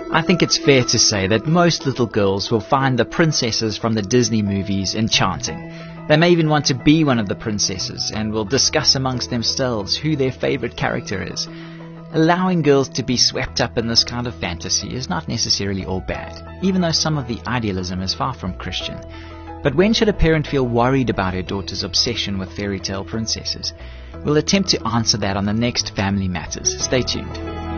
I think it's fair to say that most little girls will find the princesses from the Disney movies enchanting. They may even want to be one of the princesses and will discuss amongst themselves who their favourite character is. Allowing girls to be swept up in this kind of fantasy is not necessarily all bad, even though some of the idealism is far from Christian. But when should a parent feel worried about her daughter's obsession with fairy tale princesses? We'll attempt to answer that on the next Family Matters. Stay tuned.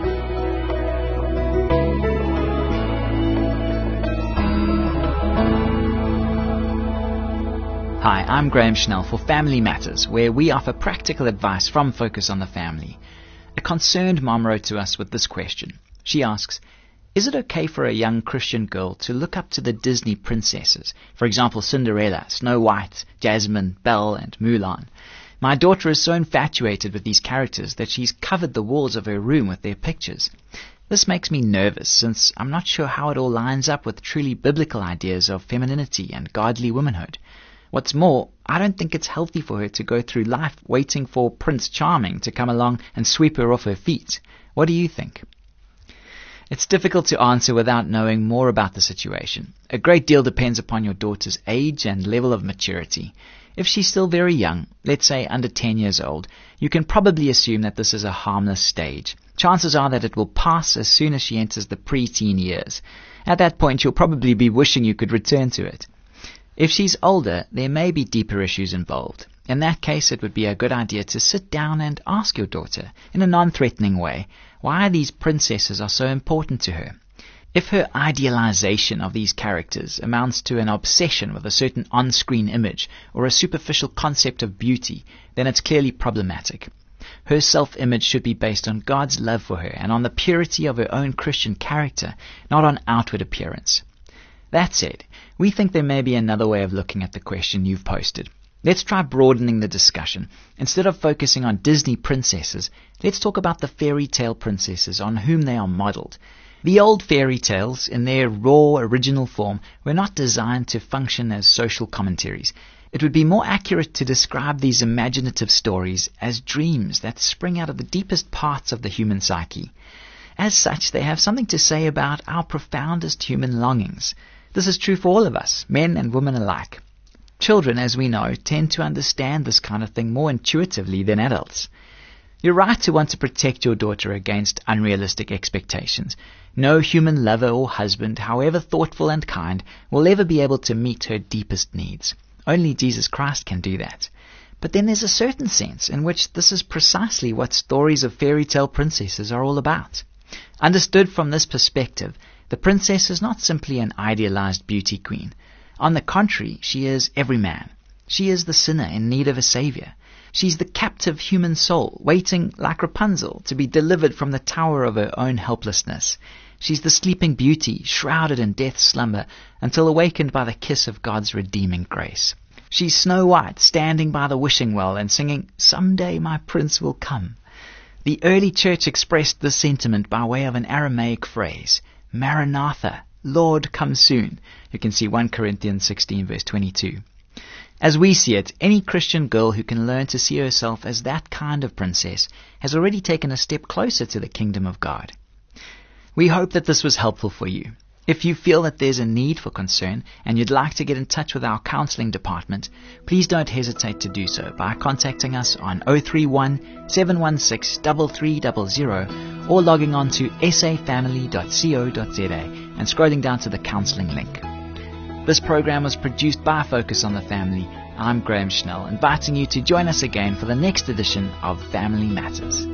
Hi, I'm Graham Schnell for Family Matters, where we offer practical advice from Focus on the Family. A concerned mom wrote to us with this question. She asks, is it okay for a young Christian girl to look up to the Disney princesses, for example Cinderella, Snow White, Jasmine, Belle and Mulan? My daughter is so infatuated with these characters that she's covered the walls of her room with their pictures. This makes me nervous since I'm not sure how it all lines up with truly biblical ideas of femininity and godly womanhood. What's more, I don't think it's healthy for her to go through life waiting for Prince Charming to come along and sweep her off her feet. What do you think? It's difficult to answer without knowing more about the situation. A great deal depends upon your daughter's age and level of maturity. If she's still very young, let's say under 10 years old, you can probably assume that this is a harmless stage. Chances are that it will pass as soon as she enters the pre-teen years. At that point, you'll probably be wishing you could return to it. If she's older, there may be deeper issues involved. In that case, it would be a good idea to sit down and ask your daughter, in a non-threatening way, why these princesses are so important to her. If her idealization of these characters amounts to an obsession with a certain on-screen image or a superficial concept of beauty, then it's clearly problematic. Her self-image should be based on God's love for her and on the purity of her own Christian character, not on outward appearance. That said, we think there may be another way of looking at the question you've posted. Let's try broadening the discussion. Instead of focusing on Disney princesses, let's talk about the fairy tale princesses on whom they are modeled. The old fairy tales, in their raw, original form, were not designed to function as social commentaries. It would be more accurate to describe these imaginative stories as dreams that spring out of the deepest parts of the human psyche. As such, they have something to say about our profoundest human longings. This is true for all of us, men and women alike. Children, as we know, tend to understand this kind of thing more intuitively than adults. You're right to want to protect your daughter against unrealistic expectations. No human lover or husband, however thoughtful and kind, will ever be able to meet her deepest needs. Only Jesus Christ can do that. But then there's a certain sense in which this is precisely what stories of fairy tale princesses are all about. Understood from this perspective, the princess is not simply an idealized beauty queen. On the contrary, she is every man. She is the sinner in need of a savior. She's the captive human soul, waiting, like Rapunzel, to be delivered from the tower of her own helplessness. She's the sleeping beauty, shrouded in death's slumber, until awakened by the kiss of God's redeeming grace. She's Snow White, standing by the wishing well and singing, "Someday my prince will come." The early church expressed this sentiment by way of an Aramaic phrase, Maranatha, Lord, come soon. You can see 1 Corinthians 16 verse 22. As we see it, any Christian girl who can learn to see herself as that kind of princess has already taken a step closer to the kingdom of God. We hope that this was helpful for you. If you feel that there's a need for concern and you'd like to get in touch with our counseling department, please don't hesitate to do so by contacting us on 031 716 3300 or logging on to safamily.co.za and scrolling down to the counseling link. This program was produced by Focus on the Family. I'm Graham Schnell, inviting you to join us again for the next edition of Family Matters.